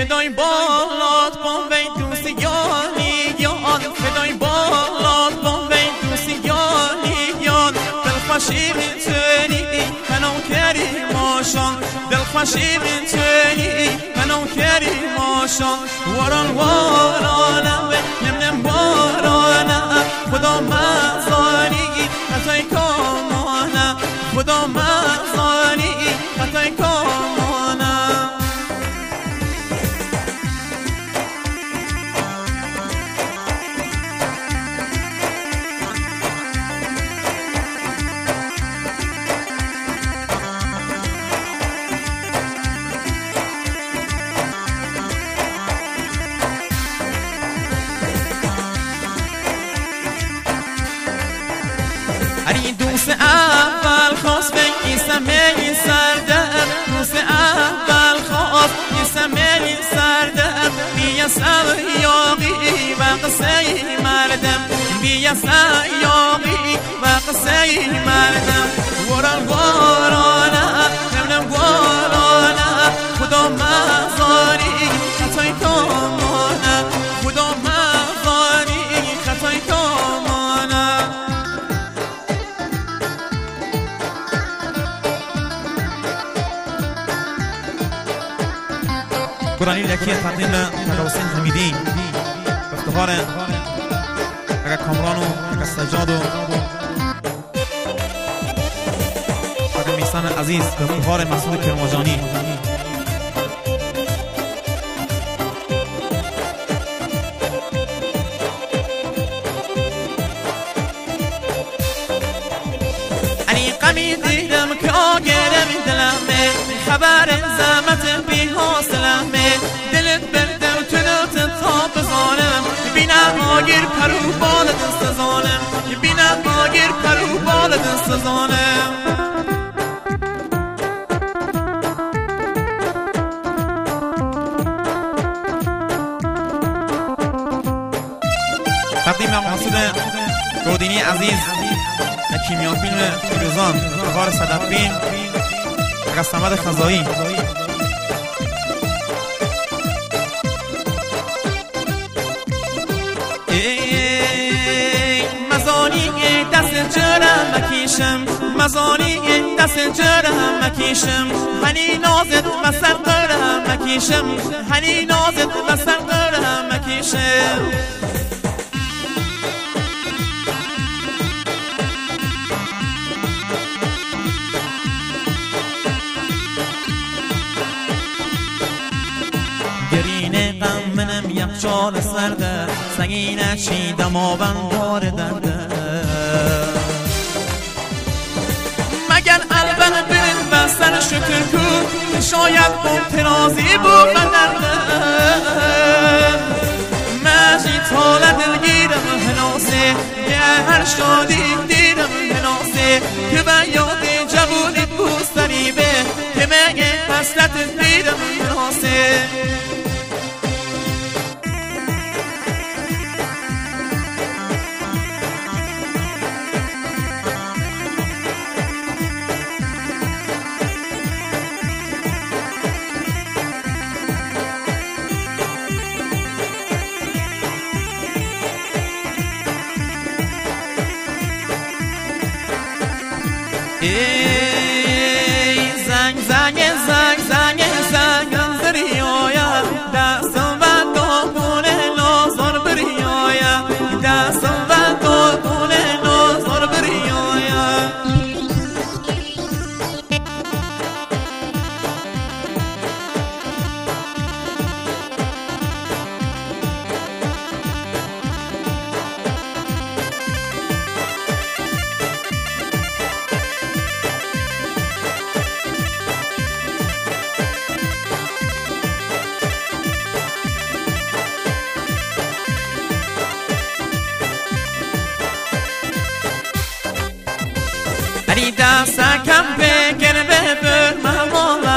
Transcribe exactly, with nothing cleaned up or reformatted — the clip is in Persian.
فدای بالات قوی دوست یالی یاد فدای بالات قوی دوست یالی یاد دلخوشی من تونی منو کری ماشان دلخوشی من تونی منو کری ماشان وران ورانم نم نم ورانم خدا مزانی خطای کامانم خدا مزانی خطای کامانم هری دوست اول خواست بگی سمه سردر دوست اول خواست بگی سمه سردر بیا سیاقی و قصه مردم بیا سیاقی و قصه مردم وران ورانه نمنم ورانه خدا مزاری خطای کامانه خدا مزاری خطای کامانه قرآنی لکیه تقدیم به حسین حمیدی افتخار اگه کامران و اگه سجاد و اگه میسان عزیز به افتخار مسعود کرماجانی انی قمی دیدم که آگرم دلمه خبر زمت بی حاصلمه دلت بردم تو نوت تا بزانم بینم آگیر پرو بال دست زانم بینم آگیر پرو بال دست زانم تقدیم محمود گودینی عزیز کیمیا فیلم فیروزان افتخار صدفین قسمت خزایی مزانی دست جرم مکیشم مزانی دست جرم مکیشم هنی نازد و سر قرم مکیشم هنی نازد و سر قرم مکیشم گرینه غم منم یخچال سرده سگینه چی دماوند دار درده مگر البن برن و سر شکر کن شاید خوب ترازی بود من درده مجی تاله دلگیرم هناسه که هر شادی دیرم هناسه که به یاد جوونی بوست دریبه که مگه حسرت دیرم هناسه ای زنگ زنگ زنگ زنگ زنگ زریایا دستم و دامون نازار بریایا دستم و دامون نازار بریایا اری دست کم بگر به بر موالا